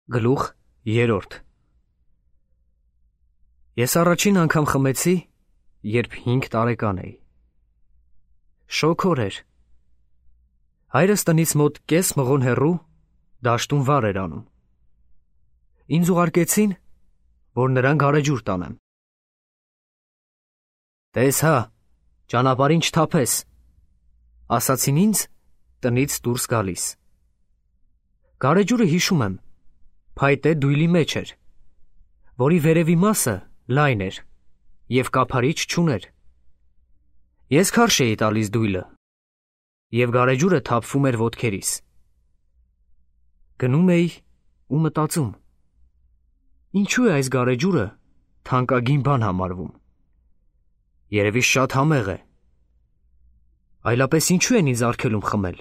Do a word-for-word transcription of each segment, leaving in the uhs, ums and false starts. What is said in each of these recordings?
Գլուխ երրորդ Ես առաջին անգամ խմեցի, երբ հինգ տարեկան էի։ Շոգ օր էր։ Հայրս տնից մոտ կես մղոն հեռու դաշտում վար էր անում։ Ինձ ուղարկեցին, որ նրան գարեջուր տանեմ։ «Տես հա, ճանապարհին չթափես», ասացին ինձ տնից դուրս գալիս։ Գարեջուրը հիշում եմ, փայտե դույլի մեջ էր, որի վերևի մասը լայն էր և կափարիչ չուներ։ Ես քարշ էի տալիս դույլը, և գարեջուրը թափվում էր ոտքերիս։ Գնում էի ու մտածում. ինչու է այս գարեջուրը թանկագին բան համարվում։ Երևի շատ համեղ է։ Այլապես ինչու են ինձ արգելում խմել։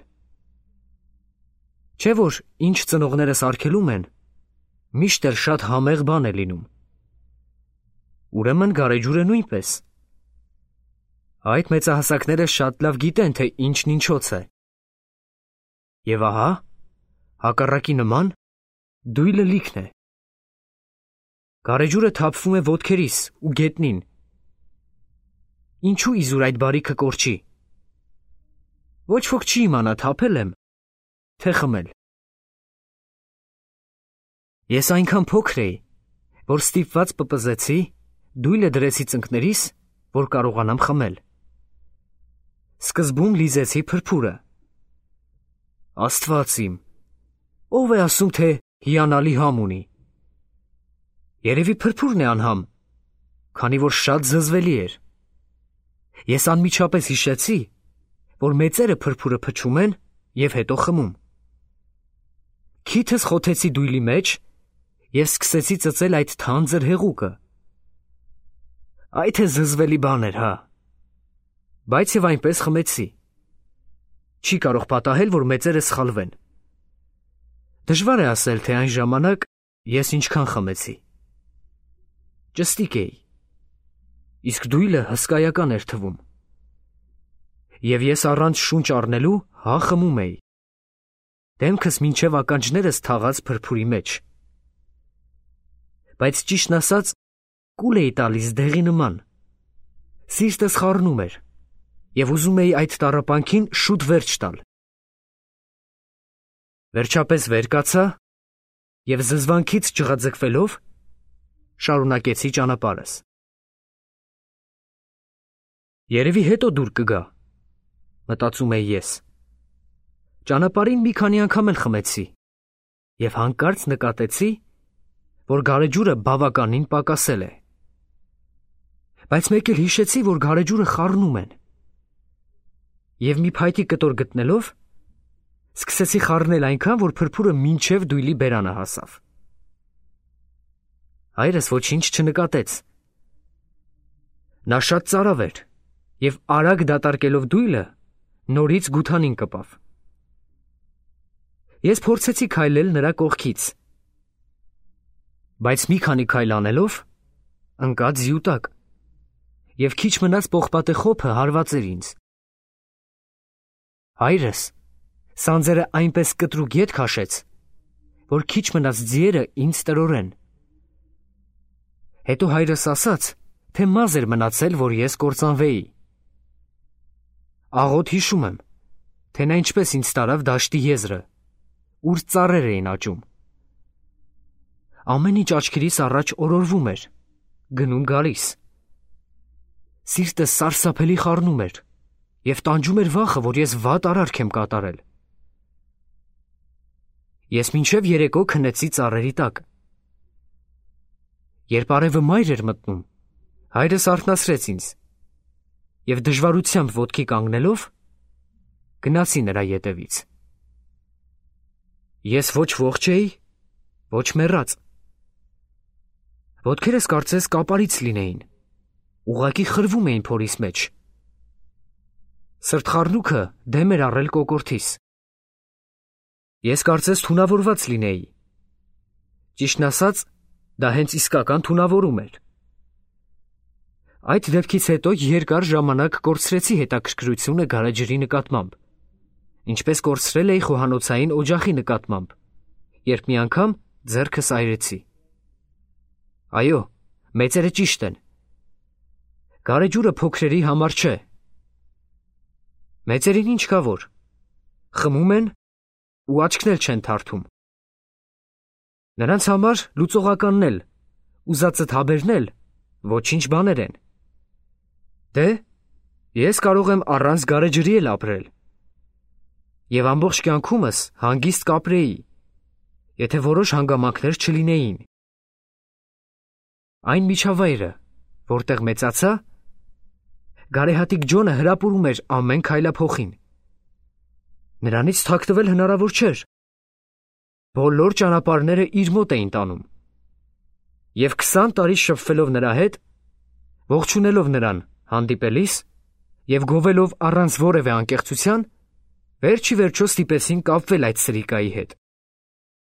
Չէ՞ որ ինչ ծնողներս արգելում են, միշտ էլ շատ համեղ բան է լինում։ Ուրեմն գարեջուրը նույնպես։ Այդ մեծահասակները շատ լավ գիտեն, թե ինչն ինչոց է։ Եվ ահա, հակառակի նման, դույլը լիքն է։ Գարեջուրը թափվում է ոտքերիս ու գետնին։ Ինչու իզուր այդ բարիքը կորչի։ Ոչ ոք չի իմանա թափել եմ, թե խմել։ Ես այնքան փոքր էի, որ ստիպված պպզեցի, դույլը դրեցի ծնկներիս, որ կարողանամ խմել։ Սկզբում լիզեցի փրփուրը։ Աստված իմ, ով է ասում, թե հիանալի համ ունի։ Երևի փրփուրն է անհամ, քանի որ շատ զզվելի էր։ Ես անմիջապես հիշեցի, որ մեծերը փրփուրը փչում են և հետո խմում։ Քիթս խոթեցի դույլի մեջ և սկսեցի ծծել այդ թանձր հեղուկը։ Այ թե զզվելի բան էր, հա։ Բայց և այնպես խմեցի։ Չի կարող պատահել, որ մեծերը սխալվեն։ Դժվար է ասել, թե այն ժամանակ ես ինչքան խմեցի։ Ճստիկ էի։ Իսկ դույլը հսկայական էր թվում։ Եվ ես առանց շունչ առնելու հա խմում էի։ Դեմքս մինչև ականջներս թաղած փրփուրի մեջ։ Բայց ճիշտն ասած, կուլ էի տալիս դեղի նման։ Սիրտս խառնում էր, և ուզում էի այդ տառապանքին շուտ վերջ տալ։ Վերջապես վեր կացա և զզվանքից ջղաձգվելով շարունակեցի ճանապարհս։ Երևի հետո դուր կգա, մտածում էի ես։ Ճանապարհին մի քանի անգամ էլ խմեցի և հանկարծ նկատեցի, որ գարեջուրը բավականին պակասել է։ Բայց մեկ էլ հիշեցի, որ գարեջուրը խառնում են։ Եվ մի փայտի կտոր գտնելով, սկսեցի խառնել այնքան, որ փրփուրը մինչև դույլի բերանը հասավ։ Հայրս ոչինչ չնկատեց։ Նա շատ ծարավ էր և արագ դատարկելով դույլը, նորից գութանին կպավ։ Ես փորձեցի քայլել նրա կողքից։ Բայց մի քանի քայլ անելով, ընկա ձիու տակ, և քիչ մնաց պողպատե խոփը հարված էր ինձ։ Հայրս սանձերը այնպես կտրուկ ետ քաշեց, որ քիչ մնաց ձիերը ինձ տրորեն։ Հետո հայրս ասաց, թե մազեր էր մնացել, որ ես կործանվեի։ Աղոտ հիշում եմ, թե նա ինչպես ինձ տարավ դաշտի եզրը, ուր ծառեր էին աճում։ Ամեն ինչ աչքերիս առաջ օրորվում էր, գնում գալիս։ Սիրտս սարսափելի խառնում էր և տանջում էր վախը, որ ես վատ արարք եմ կատարել։ Ես մինչև երեկո քնեցի ծառերի տակ։ Երբ արևը մայր էր մտնում, հայրս արթնացրեց ինձ, և դժվարությամբ ոտքի կանգնելով, գնացի նրա ետևից։ Ես ոչ ողջ էի, ոչ մեռած։ Ոտքերս կարծես կապարից լինեին, ուղղակի խրվում էին փորիս մեջ։ Սրտխառնուքը դեմ էր առել կոկորդիս։ Ես կարծես թունավորված լինեի։ Ճիշտն ասած, դա հենց իսկական թունավորում էր։ Այդ դեպքից հետո երկար ժամանակ կորցրեցի հետաքրքրությունը գարեջրի նկատմամբ, ինչպես կորցրել էի խոհանոցային օջախի նկատմամբ, երբ մի անգամ ձեռքս այրեցի։ Այո, մեծերը ճիշտ են։ Գարեջուրը փոքրերի համար չէ։ Մեծերին ինչ կա որ, խմում են ու աչքն էլ չեն թարթում։ Նրանց համար լուծողականն էլ, ուզածը թաբերն էլ ոչինչ բաներ են։ Դե, ես կարող եմ առանց գարեջրի էլ ապրել։ Եվ ամբողջ կյանքումս հանգիստ կապրեի, եթե որոշ հանգամանքներ չլինեին։ Այն միջավայրը, որտեղ մեծացա, գարեհատիկ Ջոնը հրապուրում էր ամեն քայլափոխին։ Նրանից թաքնվել հնարավոր չէր։ Բոլոր ճանապարհները իր մոտ էին տանում։ Եվ քսան տարի շփվելով նրա հետ, ողջունելով նրան հանդիպելիս և գովելով առանց որևէ անկեղծության, վերջ ի վերջո ստիպեցին կապվել այդ սրիկայի հետ։